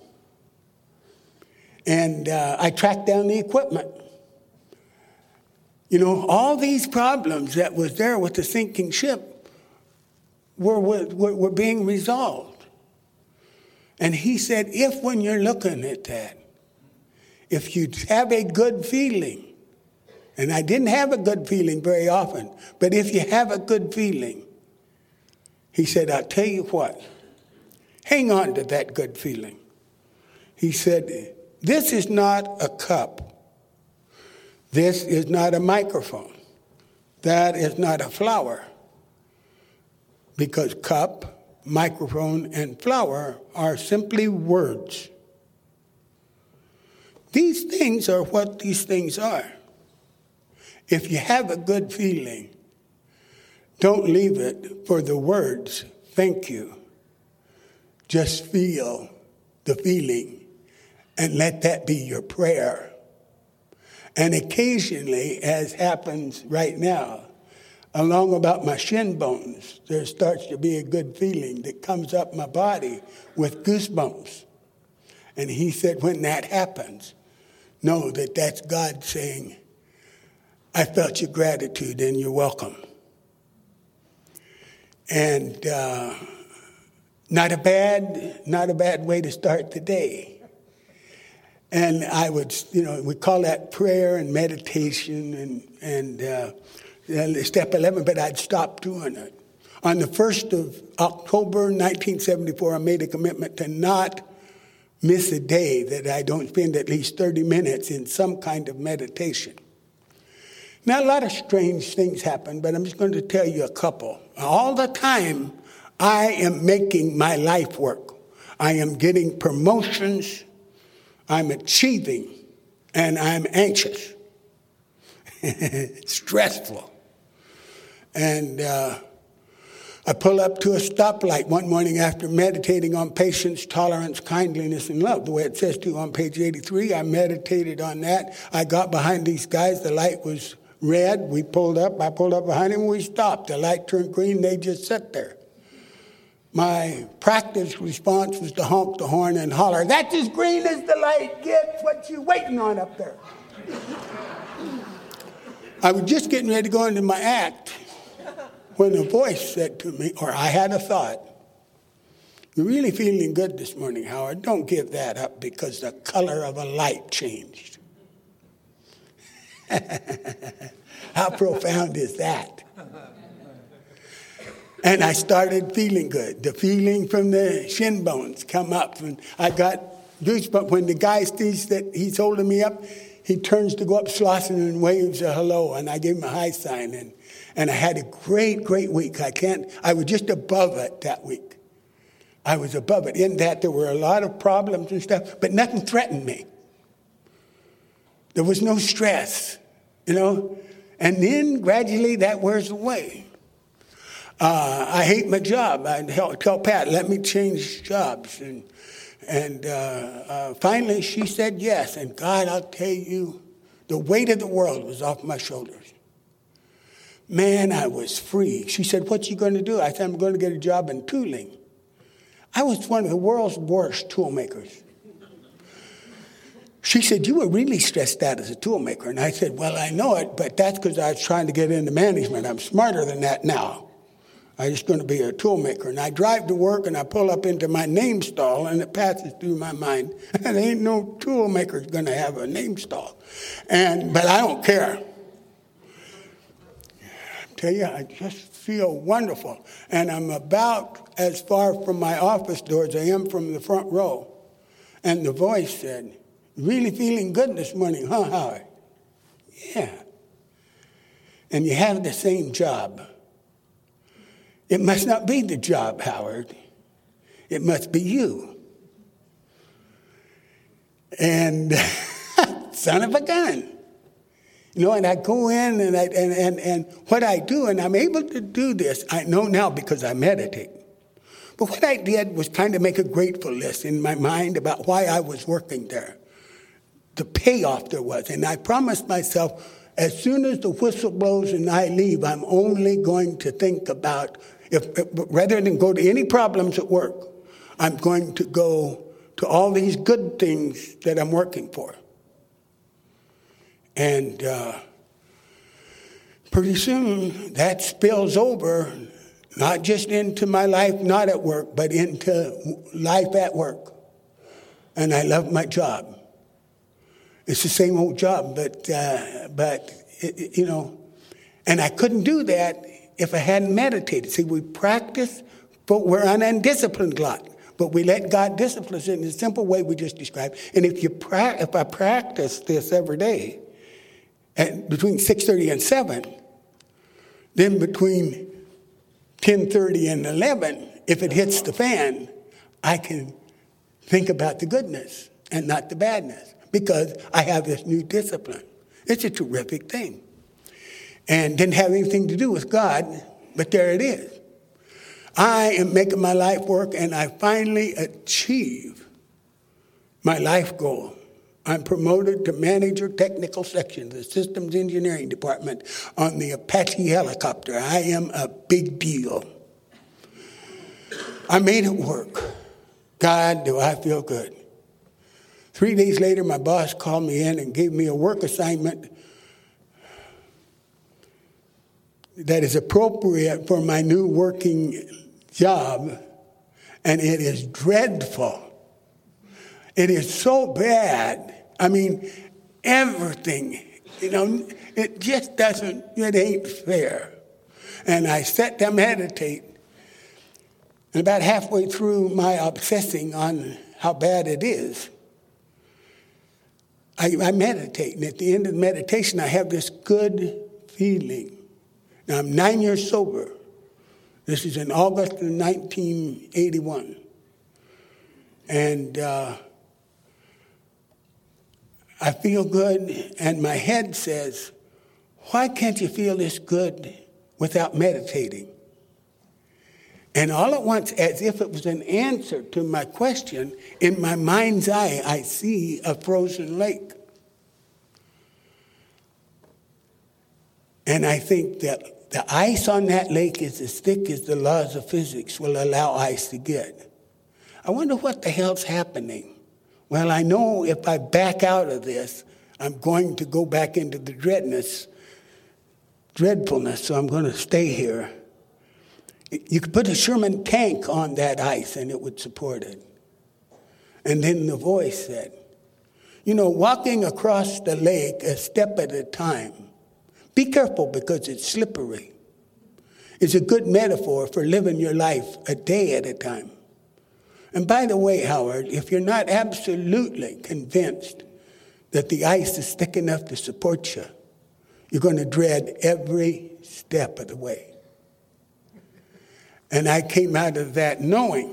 And uh, I tracked down the equipment. You know, all these problems that was there with the sinking ship were, were, were being resolved. And he said, if when you're looking at that, if you have a good feeling, and I didn't have a good feeling very often, but if you have a good feeling, he said, I'll tell you what, hang on to that good feeling. He said, this is not a cup. This is not a microphone. That is not a flower. Because cup, microphone, and flower are simply words. These things are what these things are. If you have a good feeling, don't leave it for the words, thank you. Just feel the feeling and let that be your prayer. And occasionally, as happens right now, along about my shin bones, there starts to be a good feeling that comes up my body with goosebumps. And he said, when that happens, know that that's God saying, I felt your gratitude and you're welcome. And uh, Not a bad, not a bad way to start the day. And I would, you know, we call that prayer and meditation and, and uh, step eleven, but I'd stop doing it. On the first of October, nineteen seventy-four, I made a commitment to not miss a day that I don't spend at least thirty minutes in some kind of meditation. Now, a lot of strange things happen, but I'm just going to tell you a couple. All the time, I am making my life work. I am getting promotions, I'm achieving, and I'm anxious. It's stressful. And uh, I pull up to a stoplight one morning after meditating on patience, tolerance, kindliness, and love. The way it says to on page eighty-three, I meditated on that. I got behind these guys. The light was red. We pulled up. I pulled up behind them. We stopped. The light turned green. They just sat there. My practice response was to honk the horn and holler, "That's as green as the light gets. What you waiting on up there?" I was just getting ready to go into my act when a voice said to me, or I had a thought, "You're really feeling good this morning, Howard. Don't give that up because the color of a light changed." How profound is that? And I started feeling good. The feeling from the shin bones come up. And I got goosebumps. When the guy sees that he's holding me up, he turns to go up Slauson and waves a hello. And I gave him a high sign. And, and I had a great, great week. I can't, I was just above it that week. I was above it. In that there were a lot of problems and stuff, but nothing threatened me. There was no stress, you know. And then gradually that wears away. Uh, I hate my job. I tell, tell Pat, let me change jobs. And and uh, uh, finally she said yes. And God, I'll tell you, the weight of the world was off my shoulders. Man, I was free. She said, "What you going to do?" I said, "I'm going to get a job in tooling." I was one of the world's worst tool makers. She said, "You were really stressed out as a tool maker." And I said, "Well, I know it, but that's because I was trying to get into management. I'm smarter than that now. I'm just going to be a tool maker." And I drive to work and I pull up into my name stall and it passes through my mind, there ain't no tool maker's going to have a name stall. And, but I don't care. I tell you, I just feel wonderful. And I'm about as far from my office door as I am from the front row. And the voice said, "Really feeling good this morning, huh, Howard?" "Yeah." "And you have the same job." "It must not be the job, Howard. It must be you." And son of a gun. You know, and I go in and, I, and, and, and what I do, and I'm able to do this, I know now because I meditate. But what I did was kind of make a grateful list in my mind about why I was working there. The payoff there was. And I promised myself, as soon as the whistle blows and I leave, I'm only going to think about, if, if rather than go to any problems at work, I'm going to go to all these good things that I'm working for. And uh, pretty soon that spills over, not just into my life not at work, but into life at work. And I love my job. It's the same old job, but, uh, but it, you know, and I couldn't do that if I hadn't meditated. See, we practice, but we're an undisciplined lot. But we let God discipline us in the simple way we just described. And if you pra- if I practice this every day, at between six thirty and seven, then between ten thirty and eleven, if it hits the fan, I can think about the goodness and not the badness, because I have this new discipline. It's a terrific thing. And didn't have anything to do with God, but there it is. I am making my life work, and I finally achieve my life goal. I'm promoted to manager technical section of the systems engineering department on the Apache helicopter. I am a big deal. I made it work. God, do I feel good. Three days later, my boss called me in and gave me a work assignment that is appropriate for my new working job. And it is dreadful. It is so bad. I mean, everything, you know, it just doesn't, it ain't fair. And I sat to meditate. And about halfway through my obsessing on how bad it is, I, I meditate. And at the end of the meditation, I have this good feeling. Now, I'm nine years sober. This is in August of nineteen eighty-one. And uh, I feel good, and my head says, why can't you feel this good without meditating? And all at once, as if it was an answer to my question, in my mind's eye, I see a frozen lake. And I think that the ice on that lake is as thick as the laws of physics will allow ice to get. I wonder what the hell's happening. Well, I know if I back out of this, I'm going to go back into the dreadness, dreadfulness, so I'm going to stay here. You could put a Sherman tank on that ice and it would support it. And then the voice said, you know, walking across the lake a step at a time, be careful because it's slippery. It's a good metaphor for living your life a day at a time. And by the way, Howard, if you're not absolutely convinced that the ice is thick enough to support you, you're going to dread every step of the way. And I came out of that knowing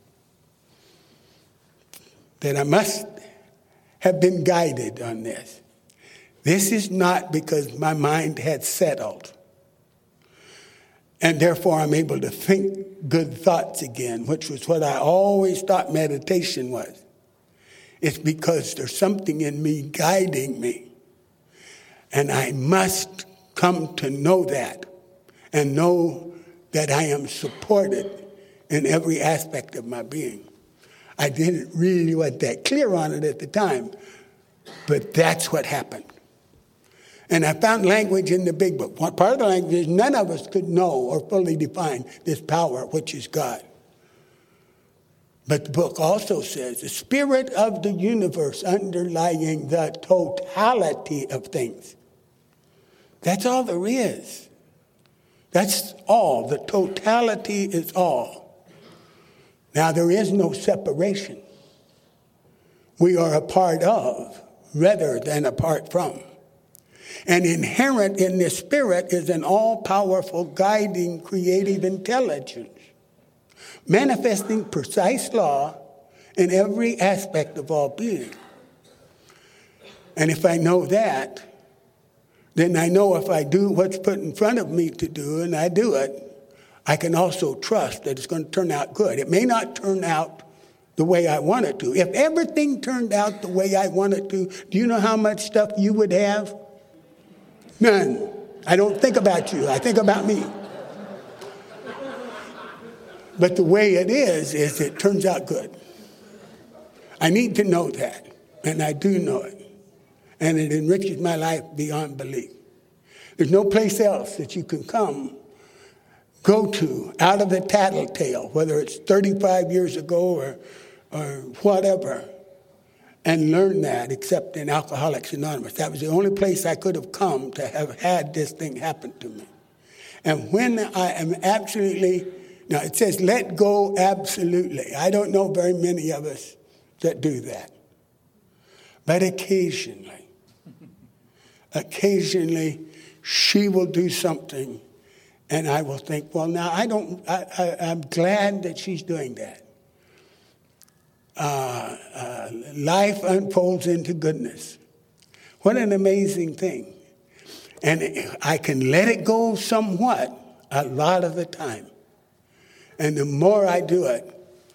that I must have been guided on this. This is not because my mind had settled. And therefore I'm able to think good thoughts again, which was what I always thought meditation was. It's because there's something in me guiding me. And I must come to know that and know that I am supported in every aspect of my being. I didn't really want that clear on it at the time, but that's what happened. And I found language in the big book. One part of the language is none of us could know or fully define this power, which is God. But the book also says the spirit of the universe underlying the totality of things. That's all there is. That's all. The totality is all. Now, there is no separation. We are a part of rather than apart from. And inherent in this spirit is an all-powerful, guiding, creative intelligence, manifesting precise law in every aspect of all being. And if I know that, then I know if I do what's put in front of me to do, and I do it, I can also trust that it's going to turn out good. It may not turn out the way I want it to. If everything turned out the way I want it to, do you know how much stuff you would have? None. I don't think about you. I think about me. But the way it is, is it turns out good. I need to know that, and I do know it. And it enriches my life beyond belief. There's no place else that you can come, go to, out of the tattletale, whether it's thirty-five years ago or, or whatever, and learn that except in Alcoholics Anonymous. That was the only place I could have come to have had this thing happen to me. And when I am absolutely, now it says let go absolutely. I don't know very many of us that do that. But occasionally, occasionally she will do something and I will think, well, now I don't, I, I, I'm glad that she's doing that. Uh, uh, life unfolds into goodness. What an amazing thing. And I can let it go somewhat a lot of the time. And the more I do it,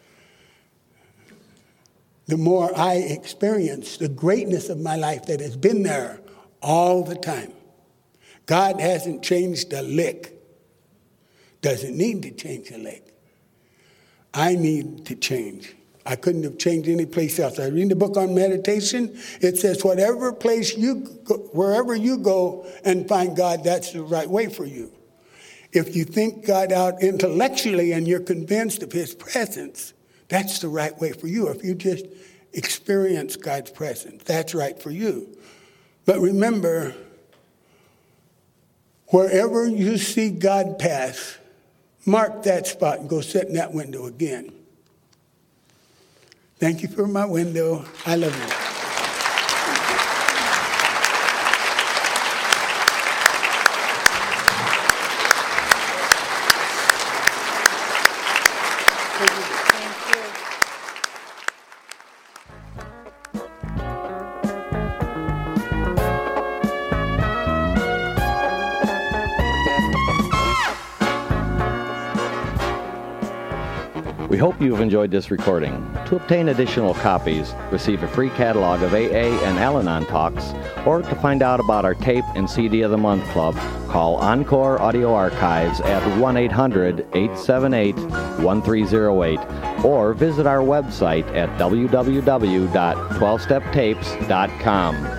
the more I experience the greatness of my life that has been there all the time. God hasn't changed a lick. Doesn't need to change a lick. I need to change. I couldn't have changed any place else. I read the book on meditation. It says whatever place you go, wherever you go and find God, that's the right way for you. If you think God out intellectually and you're convinced of his presence, That's the right way for you. If you just experience God's presence, that's right for you. But remember, wherever you see God pass, mark that spot and go sit in that window again. Thank you for my window. I love you. We hope you have enjoyed this recording. To obtain additional copies, receive a free catalog of A A and Al-Anon talks, or to find out about our tape and C D of the Month Club, call Encore Audio Archives at one eight hundred, eight seven eight, one three zero eight or visit our website at w w w dot twelve step tapes dot com.